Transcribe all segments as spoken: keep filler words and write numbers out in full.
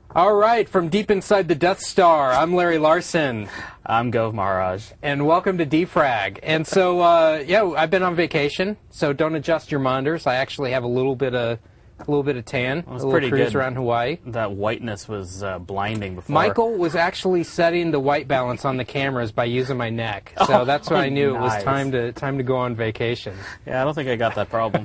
All right, from deep inside the Death Star, I'm Larry Larson. I'm Gov Maharaj. And welcome to Defrag. And so, uh, yeah, I've been on vacation, so don't adjust your monitors. I actually have a little bit of a little bit of tan, Well, it was a little pretty cruise good. around Hawaii. That whiteness was uh, blinding before. Michael was actually setting the white balance on the cameras by using my neck, so Oh, that's when I knew it was nice. time to time to go on vacation. Yeah, I don't think I got that problem.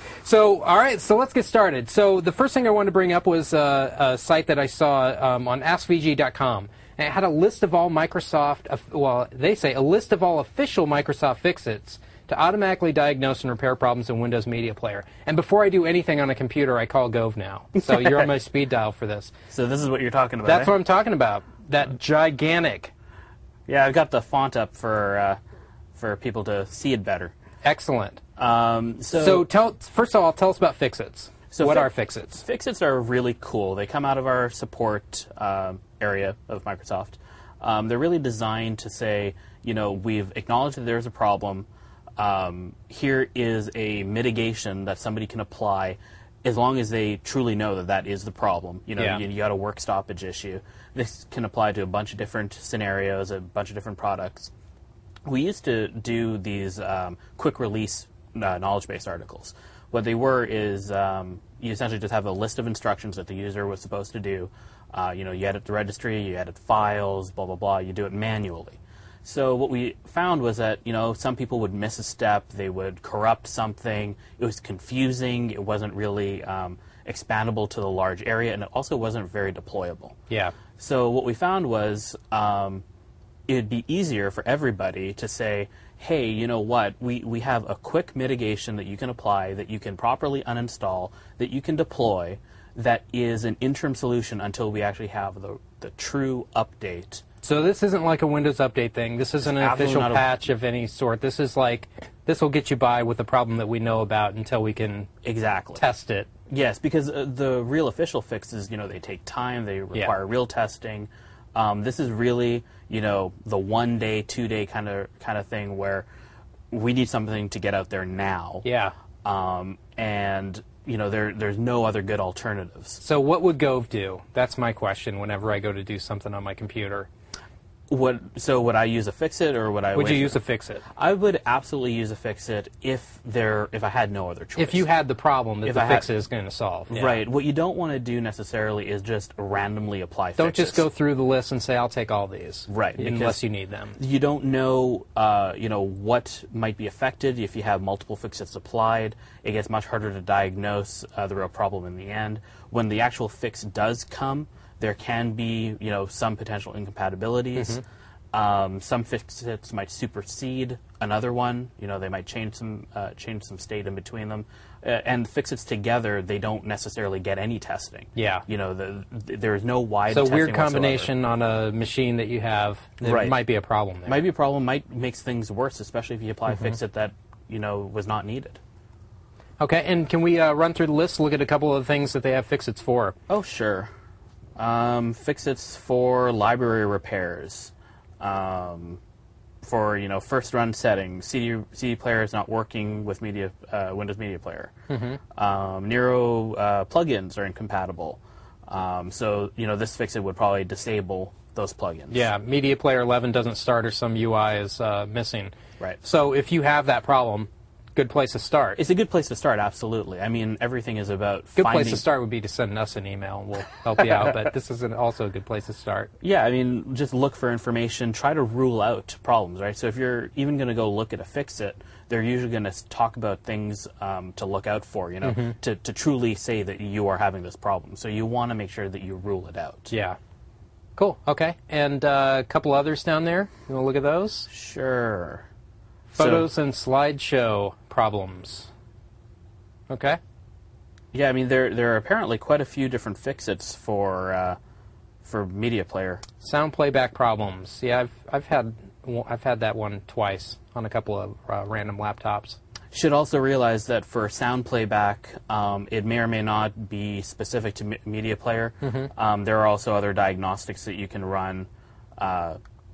So, all right, so let's get started. So the first thing I wanted to bring up was uh, a site that I saw um, on ask V G dot com. And it had a list of all Microsoft, uh, well, they say a list of all official Microsoft fix-its to automatically diagnose and repair problems in Windows Media Player. And before I do anything on a computer, I call Gove now. So you're on my speed dial for this. So this is what you're talking about, That's eh? what I'm talking about. That gigantic. Yeah, I've got the font up for uh, for people to see it better. Excellent. Um, so, So tell, first of all, tell us about fix-its. So what fi- are fix-its? Fix-its are really cool. They come out of our support um, area of Microsoft. Um, they're really designed to say, you know, we've acknowledged that there's a problem. Um, here is a mitigation that somebody can apply as long as they truly know that that is the problem. You know, Yeah. you, you got a work stoppage issue. This can apply to a bunch of different scenarios, a bunch of different products. We used to do these um, quick release uh, knowledge-based articles. What they were is um, you essentially just have a list of instructions that the user was supposed to do. Uh, you know, you edit the registry, you edit files, blah, blah, blah. You do it manually. So what we found was that, you know, some people would miss a step, they would corrupt something, it was confusing, it wasn't really um, expandable to the large area, and it also wasn't very deployable. Yeah. So what we found was um, it would be easier for everybody to say, hey, you know what, we, we have a quick mitigation that you can apply, that you can properly uninstall, that you can deploy, that is an interim solution until we actually have the, the true update. So this isn't like a Windows Update thing. This isn't an Absolutely official not a- patch of any sort. This is like, this will get you by with the problem that we know about until we can Exactly. test it. Yes, because uh, the real official fixes, you know, they take time, they require real testing. Um, this is really, you know, the one day, two day kind of kind of thing where we need something to get out there now. Yeah. Um, and you know, there there's no other good alternatives. So what would Gove do? That's my question whenever I go to do something on my computer. What so would I use a fix-it or would I? Would wait you for- use a fix-it? I would absolutely use a fix-it if there if I had no other choice. If you had the problem that If the I had- fix-it is going to solve. Yeah. Right. What you don't want to do necessarily is just randomly apply Don't fixes. just go through the list and say, I'll take all these. Right, Unless because- you need them. You don't know, uh, you know, what might be affected if you have multiple fixes applied. It gets much harder to diagnose uh, the real problem in the end. When the actual fix does come, there can be, you know, some potential incompatibilities. Mm-hmm. Um, some fixes might supersede another one. You know, they might change some uh, change some state in between them. Uh, and fix-its together, they don't necessarily get any testing. Yeah. You know, the, the, there is no wide So testing weird whatsoever. combination on a machine that you have, there Right. might be a problem there. Might be a problem, might makes things worse, especially if you apply Mm-hmm. a fix-it that, you know, was not needed. Okay, and can we uh, run through the list, look at a couple of the things that they have fix-its for? Oh, sure. Um, fix-its for library repairs. Um, for, you know, first-run settings. C D, C D player is not working with media, uh, Windows Media Player. Mm-hmm. Um, Nero uh, plugins are incompatible. Um, so, you know, this fix-it would probably disable those plugins. Yeah, Media Player eleven doesn't start or some U I is uh, missing. Right. So if you have that problem, good place to start. It's a good place to start, absolutely. I mean, everything is about Good finding... place to start would be to send us an email and we'll help you out, but this is an, also a good place to start. Yeah, I mean, just look for information. Try to rule out problems, right? So if you're even going to go look at a fix-it, they're usually going to talk about things um, to look out for, you know, Mm-hmm. to, to truly say that you are having this problem. So you want to make sure that you rule it out. Yeah. Cool, okay. And uh, a couple others down there. You want to look at those? Sure. Photos So, and slideshow problems. Okay. yeah, I mean, there there are apparently quite a few different fix-its for uh, for Media Player. Sound playback problems. Yeah, I've I've had I've had that one twice on a couple of uh, random laptops. Should also realize that for sound playback, um, it may or may not be specific to me- Media Player. Mm-hmm. Um, there are also other diagnostics that you can run uh,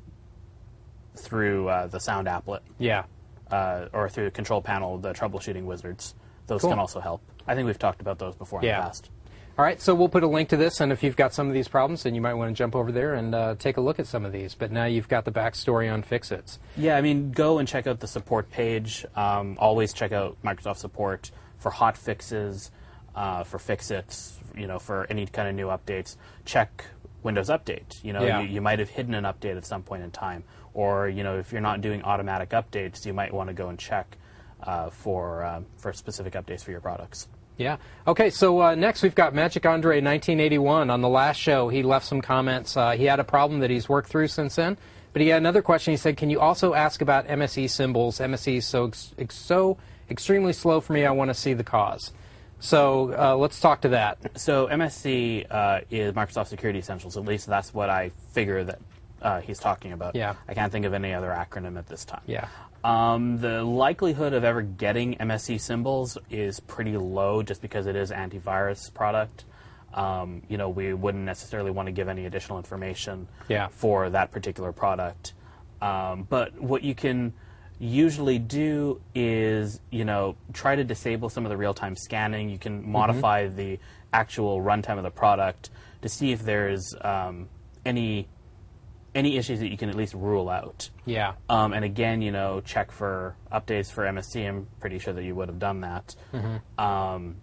through uh, the Sound applet Yeah. uh, or through the control panel, the troubleshooting wizards. Those Cool. can also help. I think we've talked about those before in Yeah. the past. All right, so we'll put a link to this, and if you've got some of these problems, then you might want to jump over there and uh, take a look at some of these. But now you've got the backstory on Fix-Its. Yeah, I mean, go and check out the support page. Um, always check out Microsoft support for hot fixes, uh, for Fix-Its, you know, for any kind of new updates. Check Windows Update. You know, Yeah. you, you might have hidden an update at some point in time. Or, you know, if you're not doing automatic updates, you might want to go and check uh, for, uh, for specific updates for your products. Yeah. Okay, so uh, next we've got Magic Andre nineteen eighty-one. On the last show, he left some comments. Uh, he had a problem that he's worked through since then. But he had another question. He said, can you also ask about M S E symbols? M S E is so, ex so extremely slow for me, I want to see the cause. So uh, let's talk to that. So M S C uh, is Microsoft Security Essentials. At least that's what I figure that uh, he's talking about. Yeah. I can't think of any other acronym at this time. Yeah. Um, the likelihood of ever getting M S C symbols is pretty low just because it is an antivirus product. Um, you know, we wouldn't necessarily want to give any additional information Yeah. for that particular product. Um, but what you can usually do is, you know, try to disable some of the real-time scanning. You can modify mm-hmm. the actual runtime of the product to see if there's um, any any issues that you can at least rule out. Yeah. Um, and again, you know, check for updates for M S C. I'm pretty sure that you would have done that. Mm-hmm. Um,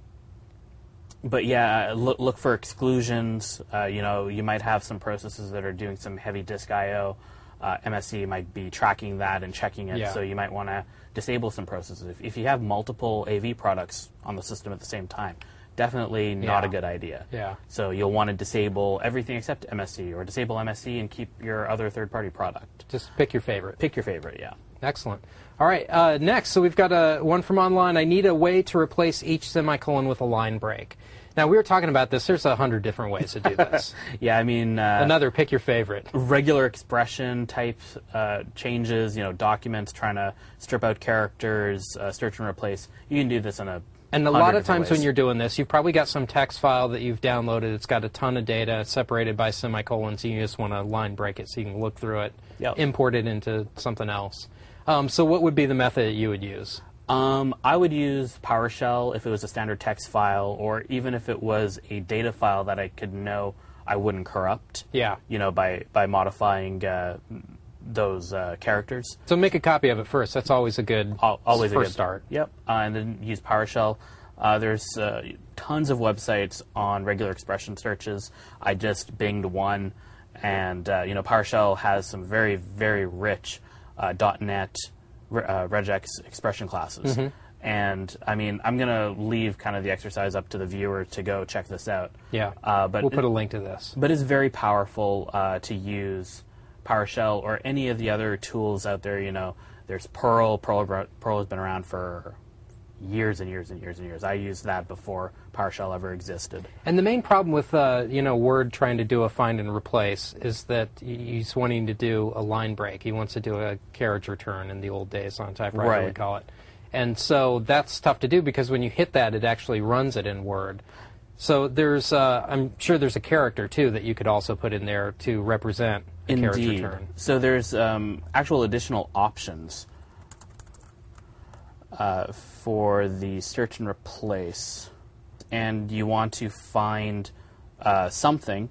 but yeah, look, look for exclusions. Uh, you know, you might have some processes that are doing some heavy disk I O. Uh, M S C might be tracking that and checking it, Yeah. so you might want to disable some processes. If, if you have multiple A V products on the system at the same time, definitely not Yeah. a good idea. Yeah. So you'll want to disable everything except M S C, or disable M S C and keep your other third-party product. Just pick your favorite. Pick your favorite, yeah. Excellent. All right, uh, next, so we've got a, one from online. I need a way to replace each semicolon with a line break. Now, we were talking about this. There's a hundred different ways to do this. Yeah, I mean... Uh, Another, pick your favorite. Regular expression type uh, changes, you know, documents, trying to strip out characters, uh, search and replace. You can do this in a And a lot of different times ways. when you're doing this, you've probably got some text file that you've downloaded. It's got a ton of data separated by semicolons, and you just want to line break it so you can look through it, Yep. import it into something else. Um, so what would be the method that you would use? Um, I would use PowerShell if it was a standard text file, or even if it was a data file that I could know I wouldn't corrupt. Yeah. You know, by by modifying uh, those uh, characters. So make a copy of it first. That's always a good Al- Always first a good start. Yep. Uh, and then use PowerShell. Uh, there's uh, tons of websites on regular expression searches. I just binged one, and uh, you know, PowerShell has some very very rich uh, .NET uh, regex expression classes. Mm-hmm. And I mean, I'm gonna leave kind of the exercise up to the viewer to go check this out. Yeah. Uh, but we'll put it- a link to this. But it's very powerful uh, to use PowerShell or any of the other tools out there. You know, there's Perl. Perl, Perl has been around for years and years and years and years. I used that before PowerShell ever existed. And the main problem with uh, you know Word trying to do a find and replace is that he's wanting to do a line break. He wants to do a carriage return in the old days on typewriter, Right. we call it. And so that's tough to do because when you hit that, it actually runs it in Word. So there's, uh, I'm sure there's a character too that you could also put in there to represent a carriage Indeed. return. So there's um, actual additional options uh, for the search and replace, and you want to find uh, something,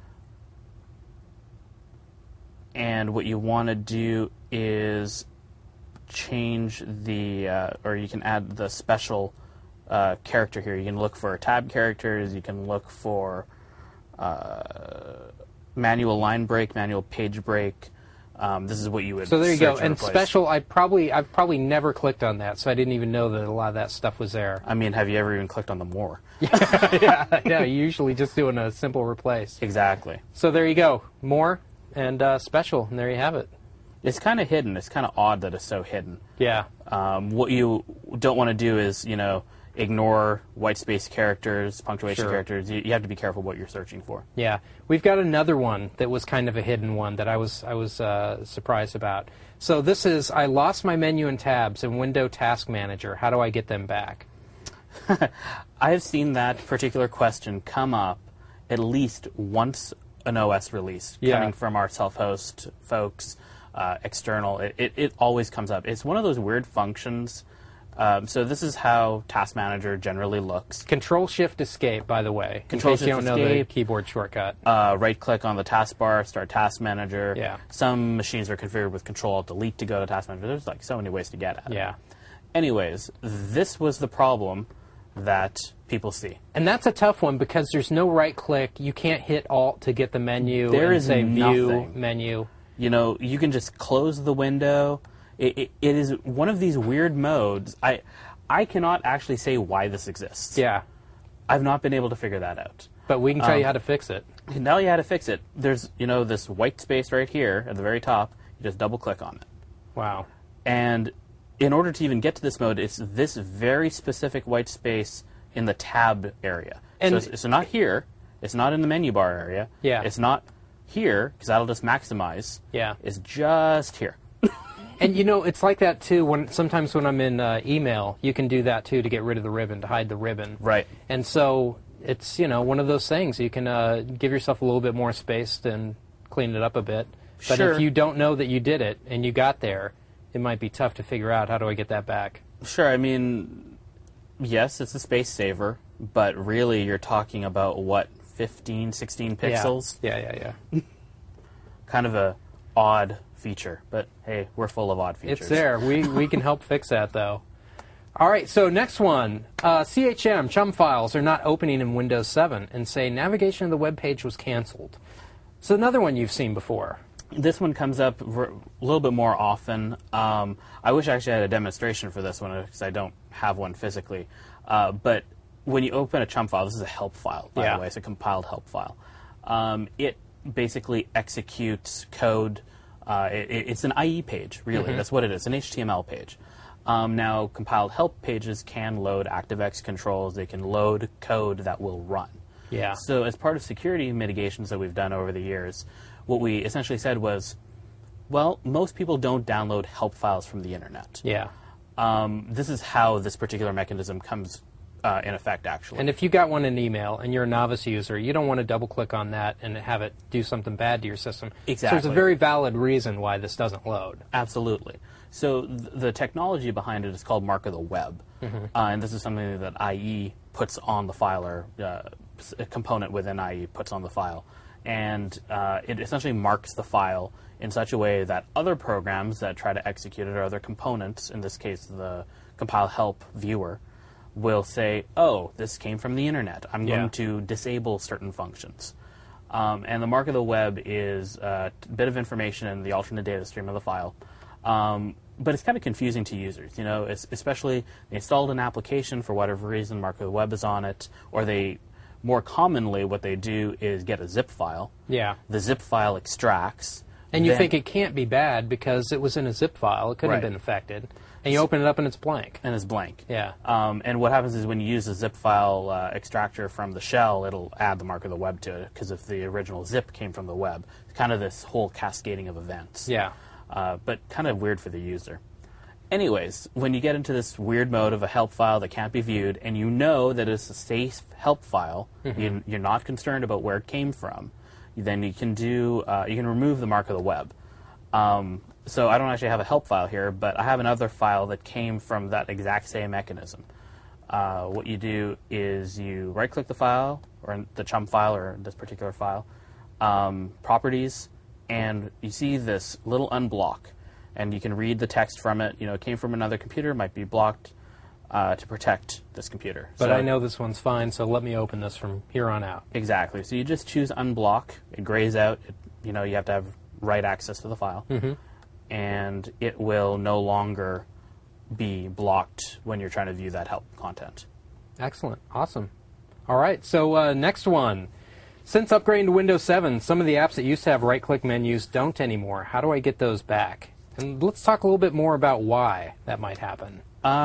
and what you want to do is change the, uh, or you can add the special uh, character here. You can look for tab characters, you can look for uh, manual line break, manual page break. Um, this is what you would So there you go. search And replace. special, I probably, I've probably never clicked on that, so I didn't even know that a lot of that stuff was there. I mean, have you ever even clicked on the more? yeah, yeah, usually just doing a simple replace. Exactly. So there you go. More and uh, special, and there you have it. It's kind of hidden. It's kind of odd that it's so hidden. Yeah. Um, what you don't want to do is, you know, ignore white space characters, punctuation Sure. characters. You, you have to be careful what you're searching for. Yeah, we've got another one that was kind of a hidden one that I was I was uh, surprised about. So this is, I lost my menu and tabs in Window Task Manager. How do I get them back? I have seen that particular question come up at least once an O S release, Yeah. coming from our self-host folks, uh, external. It, it, it always comes up. It's one of those weird functions Um, so this is how Task Manager generally looks. Control Shift Escape, by the way. Control in case you Shift don't know the Escape. keyboard shortcut. Uh, right-click on the taskbar, start Task Manager. Yeah. Some machines are configured with Control-Alt-Delete to go to Task Manager. There's like so many ways to get at it. Yeah. Anyways, this was the problem that people see. And that's a tough one because there's no right-click. You can't hit Alt to get the menu. There and is say View nothing. menu. You know, you can just close the window. It, it, it is one of these weird modes. I, I cannot actually say why this exists. Yeah. I've not been able to figure that out. But we can tell Um, you how to fix it. I can tell you how to fix it. There's, you know, this white space right here at the very top. You just double-click on it. Wow. And in order to even get to this mode, it's this very specific white space in the tab area. And so it's, it's not here. It's not in the menu bar area. Yeah. It's not here, because that'll just maximize. Yeah. It's just here. And you know, it's like that too. When sometimes when I'm in uh, email, you can do that too to get rid of the ribbon, to hide the ribbon. Right. And so it's, you know, one of those things. You can uh, give yourself a little bit more space and clean it up a bit. But Sure. if you don't know that you did it and you got there, it might be tough to figure out, how do I get that back? Sure, I mean, yes, it's a space saver, but really you're talking about, what, fifteen, sixteen pixels? Yeah, yeah, yeah. yeah. Kind of a odd feature, but hey, we're full of odd features. It's there. We, we can help fix that, though. All right, so next one. Uh, C H M, chum files, are not opening in Windows seven and say navigation of the web page was canceled. It's another one you've seen before. This one comes up a little bit more often. Um, I wish I actually had a demonstration for this one because I don't have one physically. Uh, but when you open a chum file, this is a help file, by Yeah. the way. It's a compiled help file. Um, it basically executes code. Uh, it, it's an I E page, really. That's what it is, an H T M L page. Um, now, compiled help pages can load ActiveX controls. They can load code that will run. Yeah. So as part of security mitigations that we've done over the years, what we essentially said was, well, most people don't download help files from the internet. Yeah. Um, this is how this particular mechanism comes uh, in effect, actually. And if you got one in email and you're a novice user, you don't want to double-click on that and have it do something bad to your system. So there's Exactly. a very valid reason why this doesn't load. Absolutely. So th- the technology behind it is called Mark of the Web, Mm-hmm. uh, and this is something that I E puts on the file, or uh, a component within I E puts on the file. And uh, it essentially marks the file in such a way that other programs that try to execute it, or other components, in this case the compile help viewer, will say, oh, this came from the internet. I'm Yeah. going to disable certain functions. Um, and the mark of the web is a bit of information in the alternate data stream of the file. Um, but it's kind of confusing to users, you know, it's, especially they installed an application for whatever reason, mark of the web is on it, or they, more commonly, what they do is get a zip file. Yeah. The zip file extracts. And you then- think it can't be bad because it was in a zip file. It couldn't have Right. been affected. And you open it up and it's blank. and it's blank. Yeah. Um, and what happens is when you use the zip file uh, extractor from the shell, it'll add the mark of the web to it, because if the original zip came from the web, it's kind of this whole cascading of events. Yeah. Uh, but kind of weird for the user. Anyways, when you get into this weird mode of a help file that can't be viewed, and you know that it's a safe help file, Mm-hmm. you, you're not concerned about where it came from, then you can do uh, you can remove the mark of the web. Um, so I don't actually have a help file here, but I have another file that came from that exact same mechanism. Uh, what you do is you right-click the file, or the chum file, or this particular file, um, properties, and you see this little unblock, and you can read the text from it. You know, it came from another computer, might be blocked uh, to protect this computer. But So- I know this one's fine, so let me open this from here on out. Exactly. So you just choose unblock. It grays out. It, you know, you have to have write access to the file, Mm-hmm. and it will no longer be blocked when you're trying to view that help content. Excellent. Awesome. All right, so uh, next one. Since upgrading to Windows seven, some of the apps that used to have right-click menus don't anymore. How do I get those back? And let's talk a little bit more about why that might happen.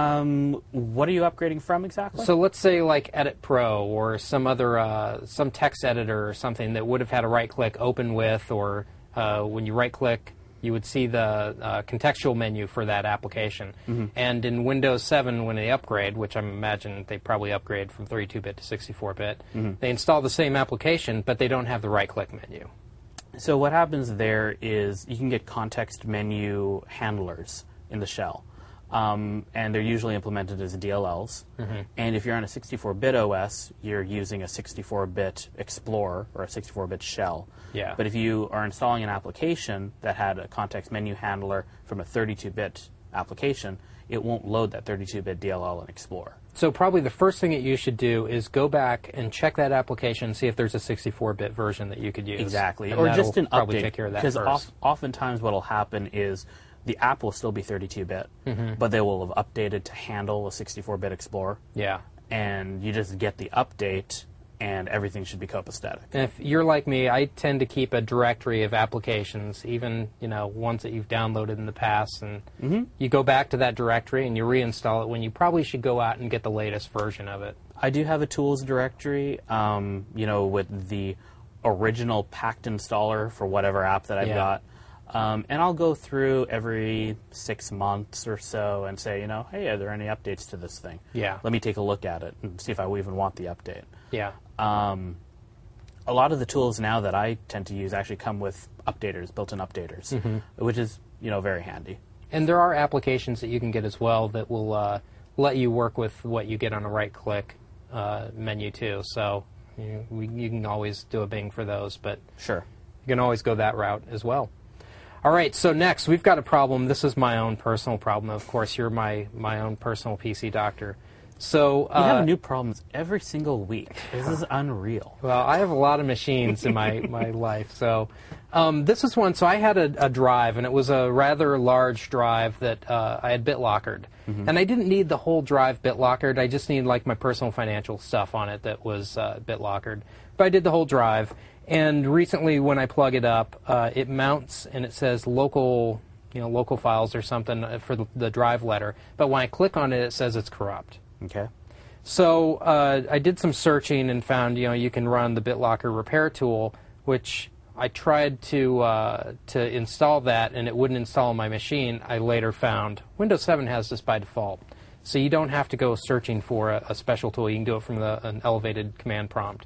Um, what are you upgrading from exactly? So let's say like Edit Pro or some other, uh, some text editor or something that would have had a right-click open with, or uh, when you right-click, you would see the uh, contextual menu for that application. Mm-hmm. And in Windows seven, when they upgrade, which I imagine they probably upgrade from thirty-two bit to sixty-four bit, Mm-hmm. they install the same application, but they don't have the right-click menu. So what happens there is you can get context menu handlers in the shell. Um, and they're usually implemented as D L Ls. Mm-hmm. And if you're on a sixty-four bit O S, you're using a sixty-four bit Explorer or a sixty-four bit shell. Yeah. But if you are installing an application that had a context menu handler from a thirty-two bit application, it won't load that thirty-two bit D L L in Explorer. So probably the first thing that you should do is go back and check that application and see if there's a sixty-four bit version that you could use. Exactly. And or just an probably update. take care of that Because first. oft, oftentimes what will happen is the app will still be thirty-two bit, mm-hmm. but they will have updated to handle a sixty-four bit Explorer. Yeah. And you just get the update, and everything should be copacetic. And if you're like me, I tend to keep a directory of applications, even you know ones that you've downloaded in the past, and mm-hmm. you go back to that directory and you reinstall it when you probably should go out and get the latest version of it. I do have a tools directory, um, you know, with the original packed installer for whatever app that I've Yeah. got. Um, and I'll go through every six months or so and say, you know, hey, are there any updates to this thing? Yeah. Let me take a look at it and see if I even want the update. Yeah. Um, a lot of the tools now that I tend to use actually come with updaters, built-in updaters, mm-hmm. which is, you know, very handy. And there are applications that you can get as well that will uh, let you work with what you get on a right-click uh, menu too. So you, we, you can always do a Bing for those, but Sure. you can always go that route as well. All right, so next we've got a problem. This is my own personal problem. Of course, you're my, my own personal P C doctor. So uh, You have new problems every single week. This is unreal. Well, I have a lot of machines in my, my life. So um, this is one. So I had a, a drive, and it was a rather large drive that uh, I had BitLockered. Mm-hmm. And I didn't need the whole drive BitLockered. I just needed like my personal financial stuff on it that was uh, BitLockered. But I did the whole drive. And recently when I plug it up, uh, it mounts and it says local, you know, local files or something for the, the drive letter. But when I click on it, it says it's corrupt. Okay. So uh, I did some searching and found, you know, you can run the BitLocker repair tool, which I tried to uh, to install that, and it wouldn't install on my machine. I later found Windows seven has this by default, so you don't have to go searching for a, a special tool. You can do it from the, an elevated command prompt.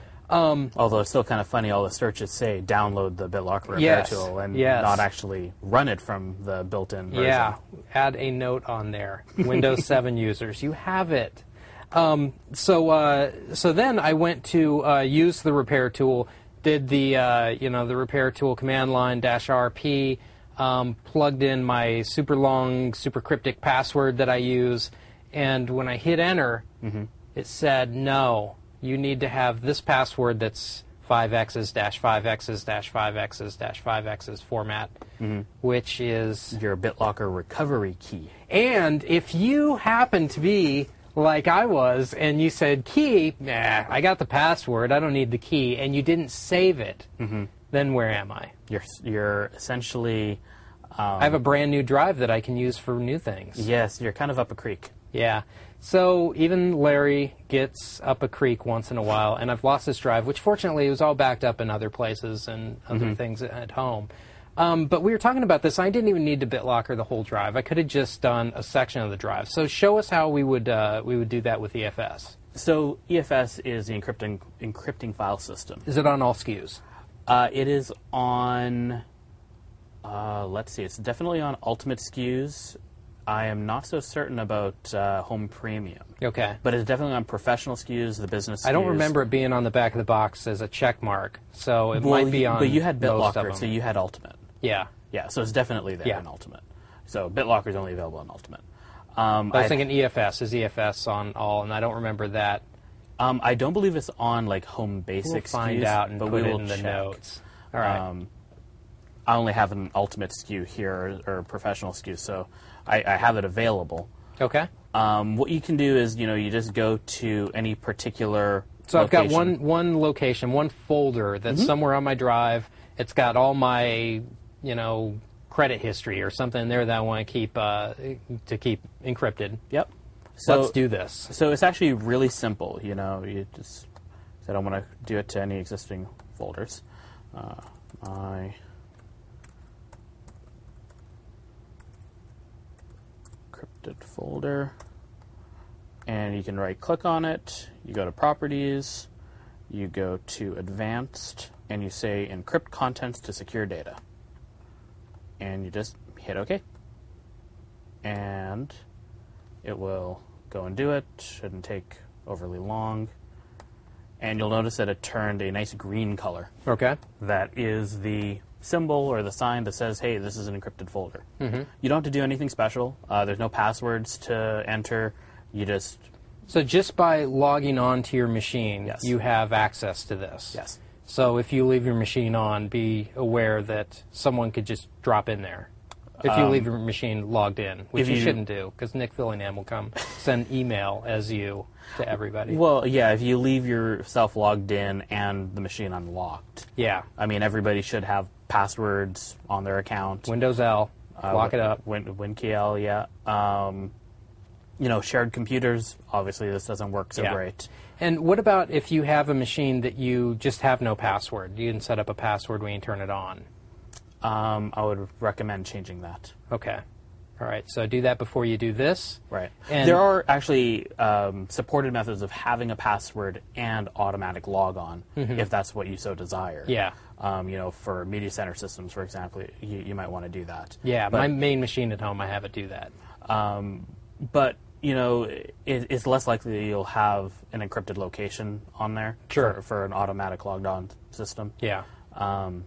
Um, Although it's still kind of funny, all the searches say download the BitLocker repair yes, tool and yes. not actually run it from the built-in version. Yeah, add a note on there. Windows seven users, you have it. Um, so, uh, so then I went to uh, use the repair tool, did the uh, you know the repair tool command line dash R P, um, plugged in my super long, super cryptic password that I use, and when I hit enter, mm-hmm. it said no. You need to have this password that's five x's dash five x's dash five x's dash five x's format, mm-hmm. which is your BitLocker recovery key. And if you happen to be like I was and you said key, nah, I got the password, I don't need the key, and you didn't save it, mm-hmm. then where am I? You're, you're essentially... Um, I have a brand new drive that I can use for new things. Yes, you're kind of up a creek. Yeah. So even Larry gets up a creek once in a while, and I've lost this drive, which fortunately was all backed up in other places and other mm-hmm. things at home. Um, but we were talking about this. I didn't even need to BitLocker the whole drive. I could have just done a section of the drive. So show us how we would uh, we would do that with E F S. So E F S is the encrypting encrypting file system. Is it on all S K Us? Uh, it is on. Uh, let's see. It's definitely on Ultimate S K Us. I am not so certain about uh, Home Premium. Okay. But it's definitely on professional S K Us, the business S K Us. I don't remember it being on the back of the box as a check mark, so it well, might be on But you had most of BitLocker, them. so you had Ultimate. Yeah. Yeah, so it's definitely there yeah. in Ultimate. So BitLocker is only available on Ultimate. Um, I was thinking E F S. Is E F S on all? And I don't remember that. Um, I don't believe it's on like Home Basic We'll find S K Us, out and but put we it will in the check. notes. All right. Um, I only have an Ultimate S K U here, or, or Professional S K U, so I, I have it available. Okay. Um, what you can do is, you know, you just go to any particular So location. I've got one one location, one folder that's mm-hmm. somewhere on my drive. It's got all my, you know, credit history or something in there that I want to keep uh, to keep encrypted. Yep. So let's do this. So it's actually really simple. You know, you just I don't want to do it to any existing folders. Uh, my encrypted folder, and you can right click on it. You go to Properties. You go to Advanced, and you say Encrypt Contents to Secure Data. And you just hit OK. and it will go and do it. Shouldn't take overly long. And you'll notice that it turned a nice green color. Okay. That is the symbol or the sign that says, hey, this is an encrypted folder. Mm-hmm. You don't have to do anything special. Uh, there's no passwords to enter. You just... So just by logging on to your machine, Yes. you have access to this. Yes. So if you leave your machine on, be aware that someone could just drop in there. If you Um, leave your machine logged in, which if you, you- shouldn't do, because Nick Fillingham will come send email as you to everybody. Well, yeah, if you leave yourself logged in and the machine unlocked. Yeah. I mean, everybody should have passwords on their account. Windows L, Uh, lock it up. Win, WinKL, yeah. Um, you know, shared computers, obviously this doesn't work so Yeah. great. And what about if you have a machine that you just have no password? You can set up a password when you turn it on. Um, I would recommend changing that. Okay. All right. So do that before you do this. Right. And- there are actually um, supported methods of having a password and automatic logon, if that's what you so desire. Yeah. Um, you know, for media center systems, for example, you, you might want to do that. Yeah. But, my main machine at home, I have it do that. um, but you know, it, it's less likely that you'll have an encrypted location on there Sure. for, for an automatic logged on system. Yeah. Um,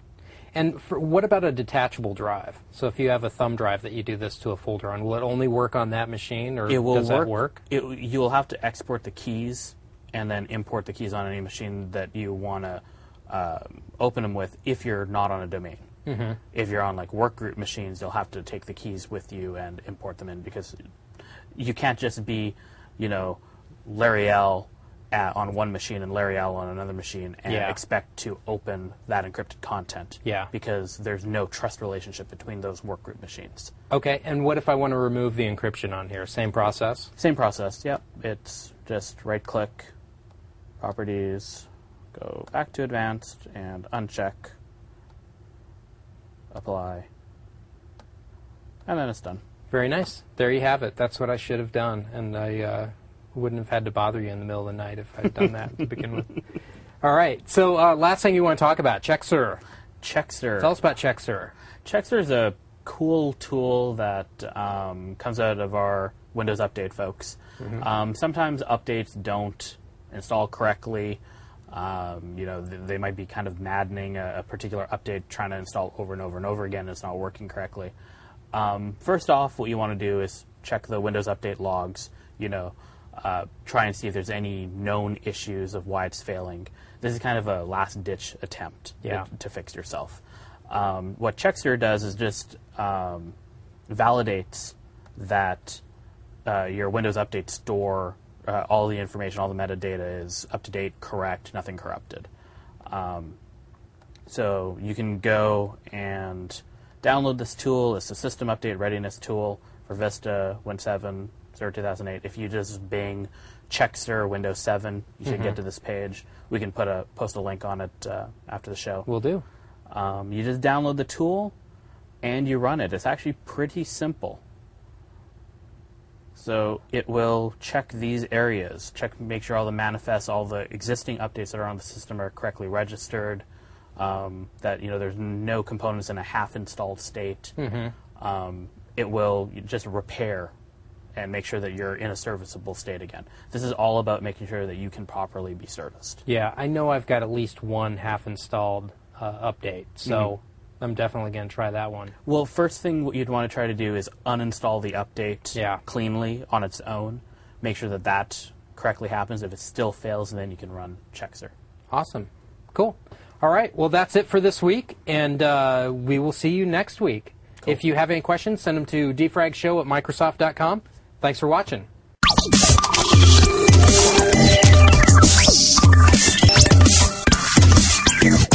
And for, what about a detachable drive? So if you have a thumb drive that you do this to a folder on, will it only work on that machine, or it will does work. that work? It, you will have to export the keys and then import the keys on any machine that you want to uh, open them with if you're not on a domain. Mm-hmm. If you're on like work group machines, you'll have to take the keys with you and import them in, because you can't just be, you know, Larry L. At, on one machine and Larry L on another machine and Yeah. expect to open that encrypted content. Yeah. Because there's no trust relationship between those workgroup machines. Okay. And what if I want to remove the encryption on here? Same process? Same process, yep. It's just right click, properties, go back to advanced and uncheck, apply, and then it's done. Very nice. There you have it. That's what I should have done, and I uh, wouldn't have had to bother you in the middle of the night if I'd done that to begin with. All right. So uh, last thing you want to talk about, Checksur. Checksur. Tell us about Checksur. Checksur is a cool tool that um, comes out of our Windows Update folks. Mm-hmm. Um, sometimes updates don't install correctly. Um, you know, th- they might be kind of maddening, a, a particular update trying to install over and over and over again, and it's not working correctly. Um, first off, what you want to do is check the Windows Update logs, you know, uh, try and see if there's any known issues of why it's failing. This is kind of a last-ditch attempt Yeah. to, to fix yourself. Um, what Checksur does is just um, validates that uh, your Windows Update store, uh, all the information, all the metadata is up to date, correct, nothing corrupted. Um, so you can go and download this tool. It's a system update readiness tool for Vista, Win seven, Server two thousand eight. If you just Bing Checksur Windows seven, you should Mm-hmm. get to this page. We can put a post a link on it uh, after the show. Will do. Um, you just download the tool and you run it. It's actually pretty simple. So it will check these areas, check, make sure all the manifests, all the existing updates that are on the system are correctly registered. Um, that you know there's no components in a half-installed state. Mm-hmm. Um, it will just repair and make sure that you're in a serviceable state again. This is all about making sure that you can properly be serviced. Yeah, I know I've got at least one half-installed uh, update, so Mm-hmm. I'm definitely going to try that one. Well, first thing what you'd want to try to do is uninstall the update Yeah. cleanly on its own. Make sure that that correctly happens. If it still fails, then you can run Checksur. Awesome. Cool. All right. Well, that's it for this week, and uh, we will see you next week. Cool. If you have any questions, send them to defragshow at microsoft dot com. Thanks for watching. Yeah.